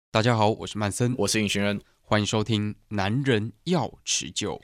大家好，我是曼森， 我是尹寻人， 欢迎收听《男人要持久》。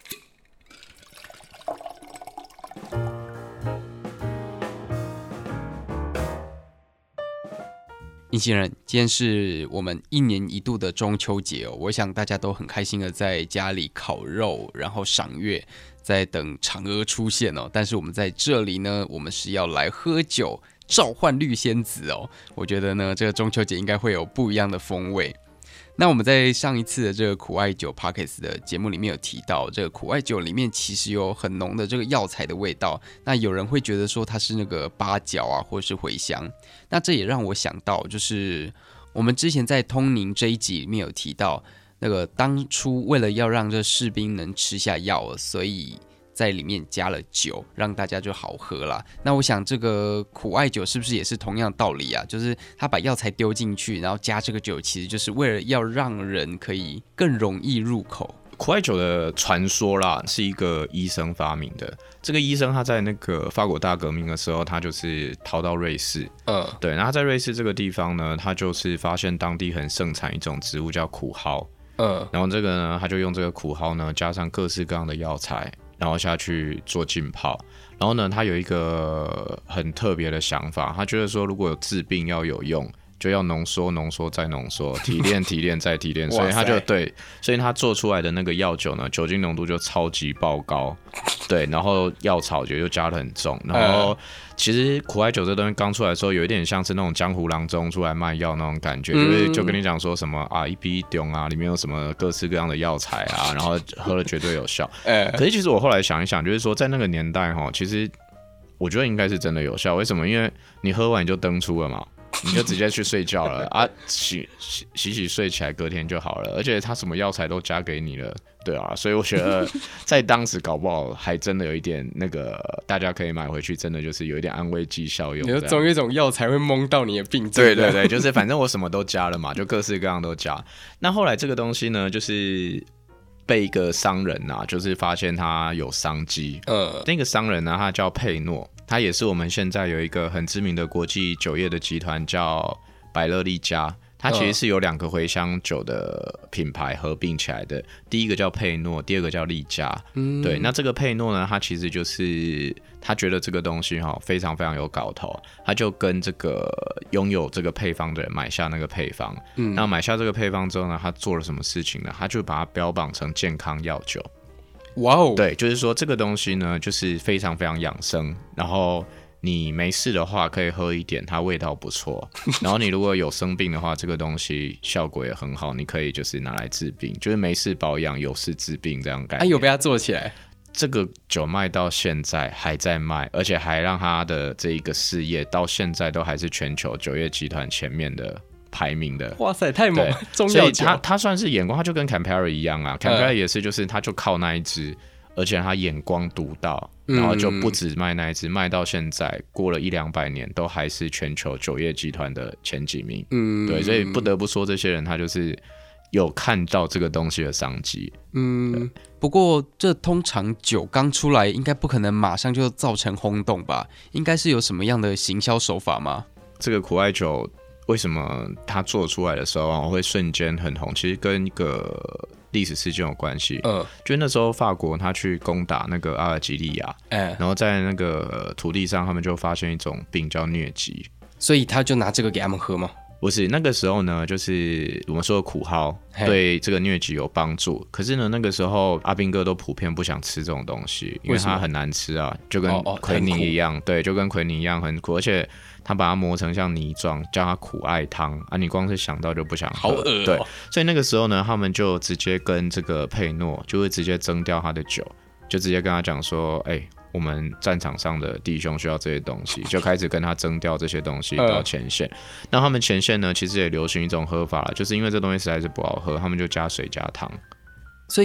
尹行人，今天是我们1年1度的中秋节哦，我想大家都很开心的在家里烤肉，然后赏月，在等嫦娥出现哦。但是我们在这里呢，我们是要来喝酒，召唤绿仙子哦。我觉得呢，这个中秋节应该会有不一样的风味。那我们在上一次的这个苦艾酒 Podcast 的节目里面有提到，这个苦艾酒里面其实有很浓的这个药材的味道。那有人会觉得说它是那个八角啊，或者是茴香。那这也让我想到，就是我们之前在通宁这一集里面有提到，那个当初为了要让这士兵能吃下药，所以在里面加了酒，让大家就好喝啦。那我想这个苦艾酒是不是也是同样的道理啊？就是他把药材丢进去，然后加这个酒，其实就是为了要让人可以更容易入口。 苦艾酒的传说啦，是一个医生发明的。这个医生他在那个法国大革命的时候，他就是逃到瑞士。对，然后他在瑞士这个地方呢，他就是发现当地很盛产一种植物叫苦蒿。然后这个呢，他就用这个苦蒿呢，加上各式各样的药材，然后下去做浸泡。然后呢，他有一个很特别的想法，他觉得说，如果有治病要有用，就要浓缩、浓缩再浓缩，提炼、提炼再提炼，所以他就对，所以他做出来的那个药酒呢，酒精浓度就超级爆高，对，然后药草就加得很重，然后其实苦艾酒这东西刚出来的时候，有一点像是那种江湖郎中出来卖药那种感觉，就跟你讲说什么啊一批一中啊，里面有什么各式各样的药材啊，然后喝了绝对有效。可是其实我后来想一想，就是说在那个年代哈，其实我觉得应该是真的有效。为什么？因为你喝完你就登出了嘛。你就直接去睡觉了啊，洗睡起来，隔天就好了。而且他什么药材都加给你了，对啊，所以我觉得在当时搞不好还真的有一点那个，大家可以买回去，真的就是有一点安慰剂效用。 你说总有一种药材会蒙到你的病症。 对对对，就是反正我什么都加了嘛，就各式各样都加。那后来这个东西呢，就是被一个商人啊，就是发现他有商机。那个商人呢，他叫佩诺。他也是我们现在有一个很知名的国际酒业的集团叫百乐利家，它其实是有2个茴香酒的品牌合并起来的，第一个叫佩诺，第二个叫利家。对，那这个佩诺呢，他其实就是他觉得这个东西非常非常有搞头，他就跟这个拥有这个配方的人买下那个配方。那买下这个配方之后呢，他做了什么事情呢？他就把它标榜成健康药酒。 哇哦！ 对，就是说这个东西呢，就是非常非常养生，然后你没事的话可以喝一点，它味道不错。然后你如果有生病的话，这个东西效果也很好，你可以就是拿来治病，就是没事保养，有事治病这样感觉。 有被它做起来？ 这个酒卖到现在还在卖，而且还让他的这一个事业到现在都还是全球酒业集团前面的排名的。 哇塞，太猛了！中药酒， 所以他算是眼光，他就跟 Campari 一样啊。Campari 也是，就是他就靠那一支，而且他眼光独到，然后就不止卖那一支，卖到现在过了100-200年，都还是全球酒业集团的前几名。对，所以不得不说，这些人他就是有看到这个东西的商机。 不过这通常酒刚出来，应该不可能马上就造成轰动吧？应该是有什么样的行销手法吗？ 这个苦艾酒为什么它做出来的时候会瞬间很红？其实跟一个历史事件有关系。就那时候法国他去攻打那个阿尔及利亚，然后在那个土地上，他们就发现一种病叫疟疾， 所以他就拿这个给他们喝吗？ 不是，那个时候呢，就是我们说的苦蒿对这个疟疾有帮助。可是呢，那个时候阿兵哥都普遍不想吃这种东西，因为它很难吃啊，就跟奎宁一样。对，就跟奎宁一样很苦，而且他把它磨成像泥状，叫它苦艾汤啊，你光是想到就不想喝。 好恶哦。 对，所以那个时候呢，他们就直接跟这个佩诺就会直接征调他的酒，就直接跟他讲说，我们战场上的弟兄需要这些东西，就开始跟他征调这些东西到前线。那他们前线呢，其实也流行一种喝法，就是因为这东西实在是不好喝，他们就加水加糖。 所以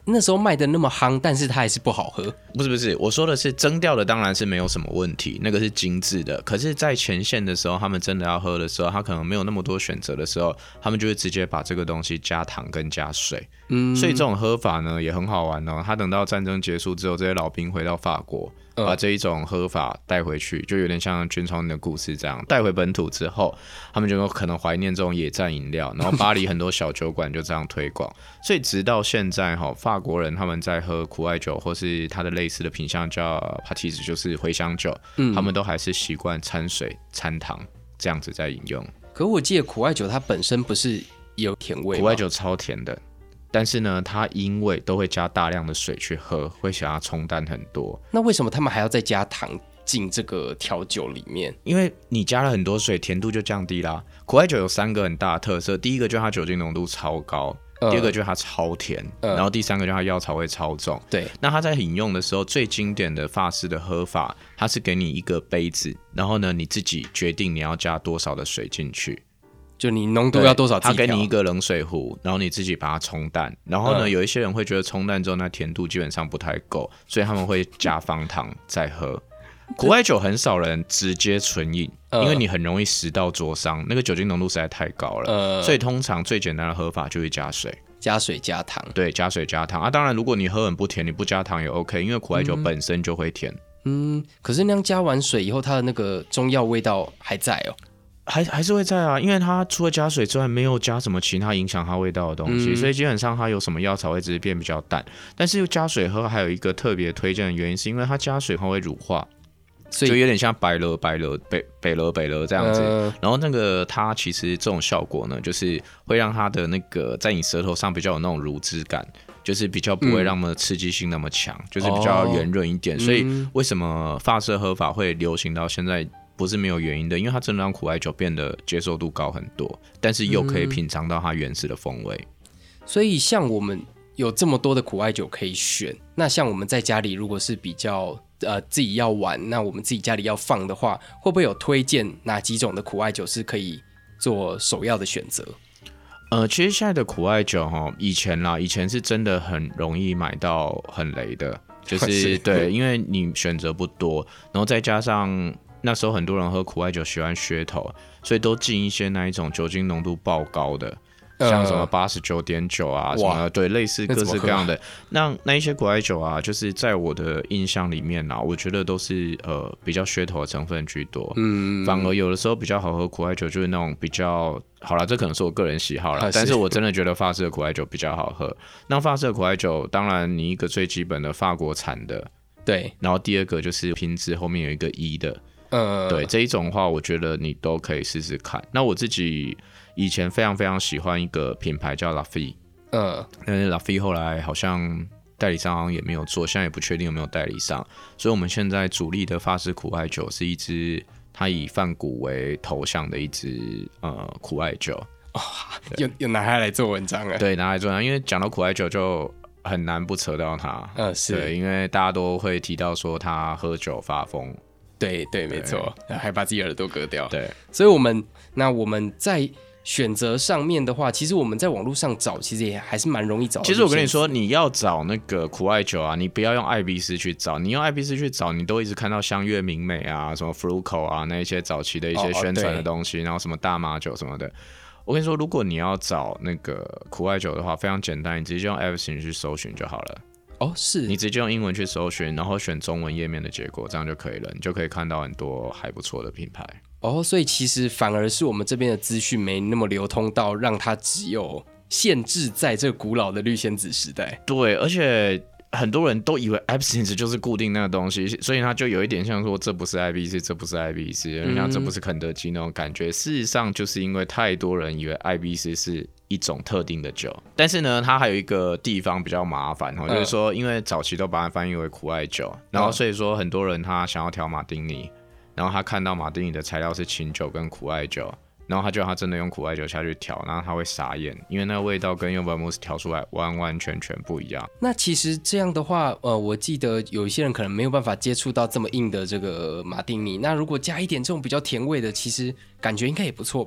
那时候卖的那么夯，但是它还是不好喝。 不是，我说的是蒸掉的当然是没有什么问题，那个是精致的。可是，在前线的时候，他们真的要喝的时候，他可能没有那么多选择的时候，他们就会直接把这个东西加糖跟加水。所以这种喝法呢也很好玩哦。他等到战争结束之后，这些老兵回到法国，把这一种喝法带回去，就有点像军聪的故事这样，带回本土之后，他们就可能怀念这种野战饮料，然后巴黎很多小酒馆就这样推广。所以直到现在法国人他们在喝苦艾酒或是它的类似的品项叫 Pastis， 就是茴香酒，他们都还是习惯掺水掺糖这样子在饮用。 可我记得苦艾酒它本身不是也有甜味吗？ 苦艾酒超甜的，但是呢，它因为都会加大量的水去喝，会想要冲淡很多。 那为什么他们还要再加糖进这个调酒里面？ 因为你加了很多水，甜度就降低啦。苦艾酒有3个很大的特色，第一个就是它酒精浓度超高，第二个就是它超甜，然后第3个就是它药草味超重。 对， 那它在饮用的时候，最经典的法式的喝法，它是给你一个杯子，然后呢你自己决定你要加多少的水进去。 就你浓度要多少自己调， 他给你一个冷水壶，然后你自己把它冲淡。然后呢，有一些人会觉得冲淡之后那甜度基本上不太够，所以他们会加方糖再喝。苦艾酒很少人直接纯饮，因为你很容易食道灼伤，那个酒精浓度实在太高了。所以通常最简单的喝法就是加水。 加水加糖， 对，加水加糖啊。当然，如果你喝很不甜，你不加糖也 OK， 因为苦艾酒本身就会甜。 可是那样加完水以后，它的那个中药味道还在哦。 还是会在啊，因为它除了加水之外，没有加什么其他影响它味道的东西，所以基本上它有什么药草会只是变比较淡。但是加水喝还有一个特别推荐的原因，是因为它加水后会乳化，所以就有点像北勒这样子。然后那个它其实这种效果呢，就是会让它的那个在你舌头上比较有那种乳汁感。就是比较不会让刺激性那么强，就是比较圆润一点。所以为什么法式喝法会流行到现在？不是没有原因的，因为它真的让苦艾酒变得接受度高很多，但是又可以品尝到它原始的风味。 所以像我们有这么多的苦艾酒可以选，那像我们在家里如果是比较自己要玩，那我们自己家里要放的话，会不会有推荐哪几种的苦艾酒是可以做首要的选择？ 其实现在的苦艾酒以前是真的很容易买到很雷的，就是对，因为你选择不多，然后再加上那时候很多人喝苦艾酒喜欢噱头，所以都进一些那一种酒精浓度爆高的，像什么89.9啊什么，对，类似各式各样的。那一些苦艾酒啊，就是在我的印象里面我觉得都是比较噱头的成分居多。反而有的时候比较好喝苦艾酒就是那种比较好啦，这可能是我个人喜好啦，但是我真的觉得法式的苦艾酒比较好喝。那法式的苦艾酒，当然你一个最基本的法国产的， 对， 然后第二个就是瓶子后面有一个1的。对，这一种的话，我觉得你都可以试试看。那我自己以前非常非常喜欢一个品牌叫 Lafite，但是 Lafite 后来好像代理商好像也没有做，现在也不确定有没有代理商。所以我们现在主力的法式苦艾酒是一支它以梵谷为头像的一支苦艾酒。 有拿它来做文章了。 对，拿来做文章，因为讲到苦艾酒就很难不扯到它。 是， 对，因为大家都会提到说他喝酒发疯。 对，没错，还把自己耳朵割掉。 对， 所以我们在选择上面的话，其实我们在网络上找，其实也还是蛮容易找的。 其实我跟你说，你要找那个苦艾酒啊，你不要用艾比斯去找，你用艾比斯去找，你都一直看到香悦明美啊、什么 Fruco 啊那一些早期的一些宣传的东西，然后什么大麻酒什么的。我跟你说，如果你要找那个苦艾酒的话，非常简单，你直接用 Everything 去搜寻就好了。 是你直接用英文去搜寻，然后选中文页面的结果，这样就可以了，你就可以看到很多还不错的品牌。 所以其实反而是我们这边的资讯没那么流通到让它只有限制在这个古老的绿仙子时代。 对，而且很多人都以为 absinthe 就是固定那个东西，所以它就有一点像说这不是 IBC， 这不是 IBC， 有点像这不是肯德基那种感觉。事实上就是因为太多人以为 IBC 是一种特定的酒，但是呢，它还有一个地方比较麻烦，就是说，因为早期都把它翻译为苦艾酒，然后所以说很多人他想要调马丁尼，然后他看到马丁尼的材料是清酒跟苦艾酒，然后他觉得他真的用苦艾酒下去调，然后他会傻眼，因为那个味道跟用 Vermouth 调出来完完全全不一样。 那其实这样的话，我记得有一些人可能没有办法接触到这么硬的这个马丁尼，那如果加一点这种比较甜味的，其实感觉应该也不错吧？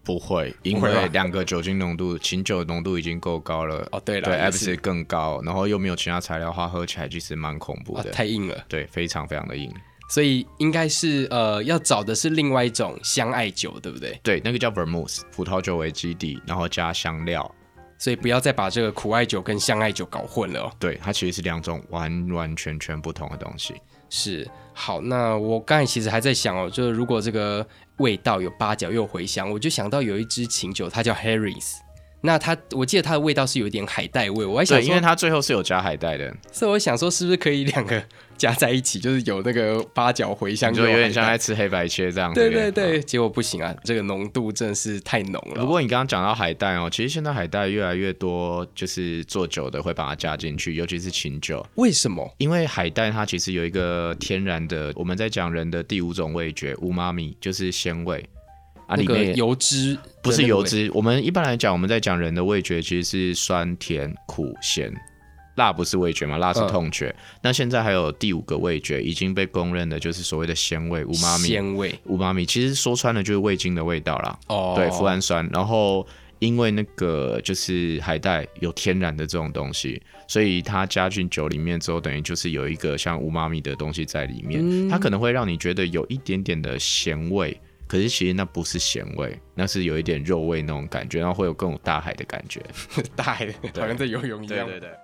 不会，因为两个酒精浓度，琴酒浓度已经够高了。 哦，对了， 对 ，Absinthe 更高，然后又没有其他材料的话，喝起来其实蛮恐怖的， 太硬了。 对，非常非常的硬。 所以应该是要找的是另外一种香艾酒，对不对？ 对，那个叫 Vermouth， 葡萄酒为基底，然后加香料。 所以不要再把这个苦艾酒跟香艾酒搞混了哦。 对，它其实是两种完完全全不同的东西。 是，好，那我刚才其实还在想哦，就是如果这个味道有八角又茴香，我就想到有一支琴酒，它叫 Harry's。那我记得它的味道是有点海带味，我还想说， 对，因为它最后是有加海带的， 所以我想说是不是可以两个加在一起，就是有那个八角茴香， 就有点像在吃黑白切这样。 对对对，结果不行啊，这个浓度真的是太浓了。 不过你刚刚讲到海带哦，其实现在海带越来越多，就是做酒的会把它加进去，尤其是琴酒。 为什么？ 因为海带它其实有一个天然的，我们在讲人的第5种味觉umami，就是鲜味。 那个油脂不是油脂，我们一般来讲，我们在讲人的味觉其实是酸、甜、苦、咸，辣不是味觉嘛，辣是痛觉。那现在还有第5个味觉已经被公认的，就是所谓的鲜味umami。 鲜味 umami其实说穿了就是味精的味道啦。 哦， 对，脯氨酸。然后因为那个就是海带有天然的这种东西，所以它加进酒里面之后，等于就是有一个像umami的东西在里面，它可能会让你觉得有一点点的咸味。可是其实那不是咸味，那是有一点肉味那种感觉，然后会有更有大海的感觉， 大海的好像在游泳一样。 对对对。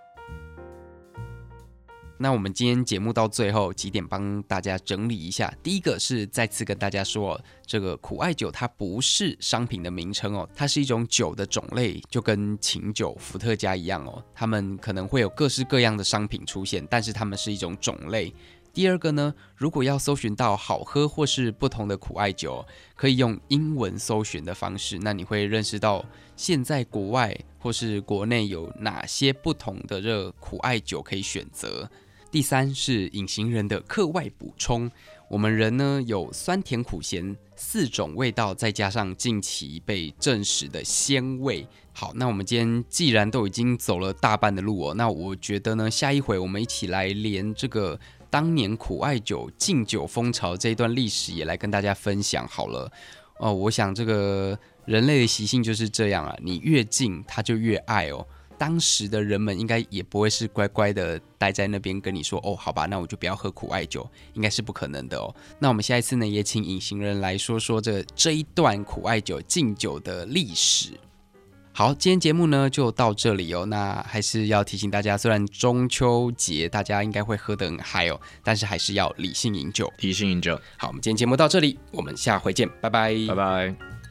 那我们今天节目到最后几点帮大家整理一下。第一个是再次跟大家说，这个苦艾酒它不是商品的名称哦，它是一种酒的种类，就跟琴酒、伏特加一样哦，它们可能会有各式各样的商品出现，但是它们是一种种类。第二个呢，如果要搜寻到好喝或是不同的苦艾酒，可以用英文搜寻的方式，那你会认识到现在国外或是国内有哪些不同的这苦艾酒可以选择。第三是隐形人的课外补充，我们人呢有酸甜苦咸4种味道，再加上近期被证实的鲜味。好，那我们今天既然都已经走了大半的路哦，那我觉得呢，下一回我们一起来连这个当年苦艾酒禁酒风潮这一段历史也来跟大家分享好了。我想这个人类的习性就是这样啊，你越禁他就越爱哦。当时的人们应该也不会是乖乖的待在那边跟你说哦，好吧，那我就不要喝苦艾酒，应该是不可能的哦。那我们下一次呢，也请隐形人来说说这一段苦艾酒禁酒的历史。好，今天节目呢就到这里哦。那还是要提醒大家，虽然中秋节大家应该会喝得很嗨哦，但是还是要理性饮酒。 理性饮酒。 好，我们今天节目到这里，我们下回见，拜拜， 拜拜。